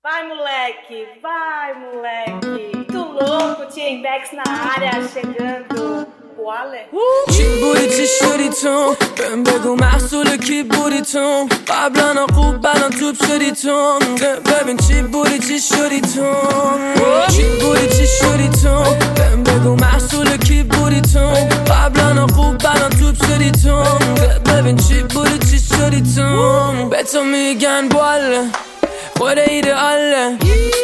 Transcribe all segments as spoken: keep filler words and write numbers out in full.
Vai, moleque, vai, moleque. Tu louco, T-Index na área, chegando. وله چی بودی چی شدی تو بهم بگو محصول کی بودی تو قبلا خوب بلان توب شدی تو ببین چی بودی چی شدی تو چی بودی چی شدی تو بهم بگو محصول کی بودی تو قبلا خوب بلان توب شدی تو ببین چی بودی چی شدی تو به تو میگن باله خود ایدئاله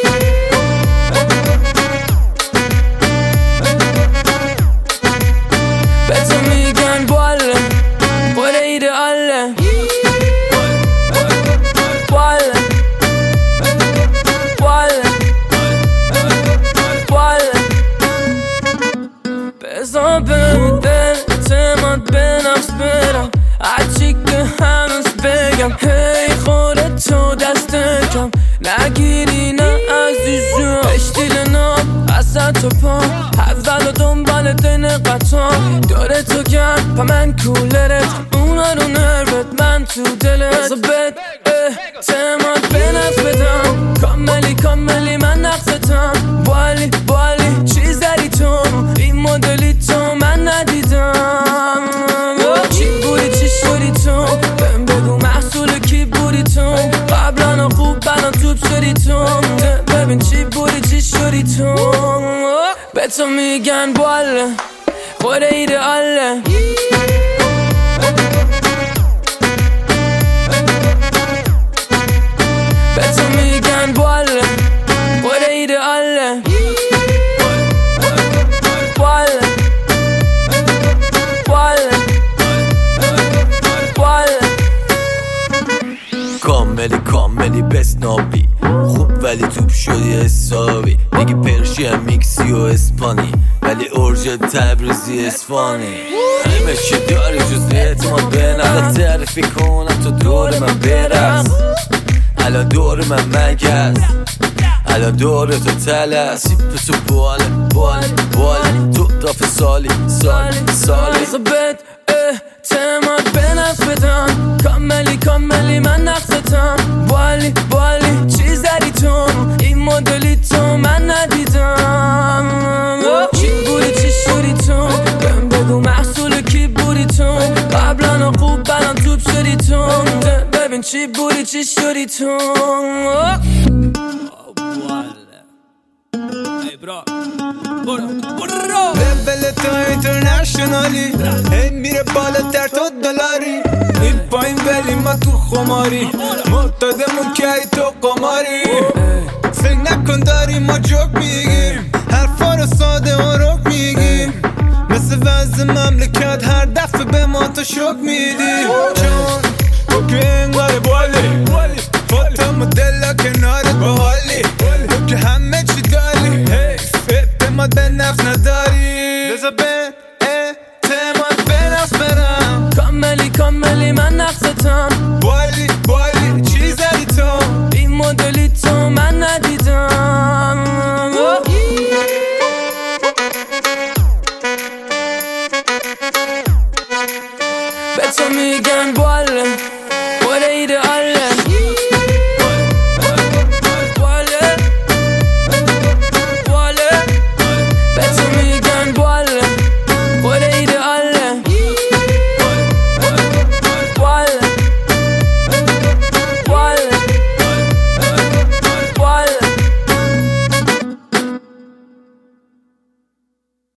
بزا به اعتماد به نفس برم هرچی که هنوز بگم هی خودت تو دست کم نگیری نه عزیزم اشتیل نام اصلا تو پا اول و دنبال دین قطعا داره تو گرم پا من کولرت اونا رو نربت من تو دلت بزا به اعتماد به نفس بدم کاملی کاملی من نقصتم بالی بالی چیز داری تو این مدلی تو من ندیدم چی بودی چی شدی تو بهم بگو محصول کی بودی تو قبلا خوب بلان توب شدی تو ببین چی بودی چی شدی تو به تو میگن باله خود ایدئاله به تو میگن باله خود ایدئاله کاملی کاملی بسنابی خوب ولی توب شدی حسابی میگی پرشی هم میکسی و اسپانی ولی ارژ تبریزی اسفانی همه چی داری جز اعتماد به نفس تعریفی کنم تو دور من برس الان دور من مگس الان دور تو تلس سیپ تو باله باله باله تو دافه سالی سالی سالی خبت اعتماد به نفس بدم کاملی کاملی من نقصتم بالی بالی چیز داری تو این مدلی تو من ندیدم چی بودی چی شدی تو بهم بگو محصول کی بودی تو قبلا خوب بلان توب شدی تو ببین چی بودی چی شدی تو لول تو اینترنشنالی هی میره بالاتر تو دلاری این پایین ولی ما تو خماری معتادمون که ای تو قماری فکر نکن داریم ما جوک میگیم حرفا رو ساده و رک میگیم مثل وضع مملکت هر دفعه به ما تو شک میدی چون تو که انگار بالی فوتا مدل کناره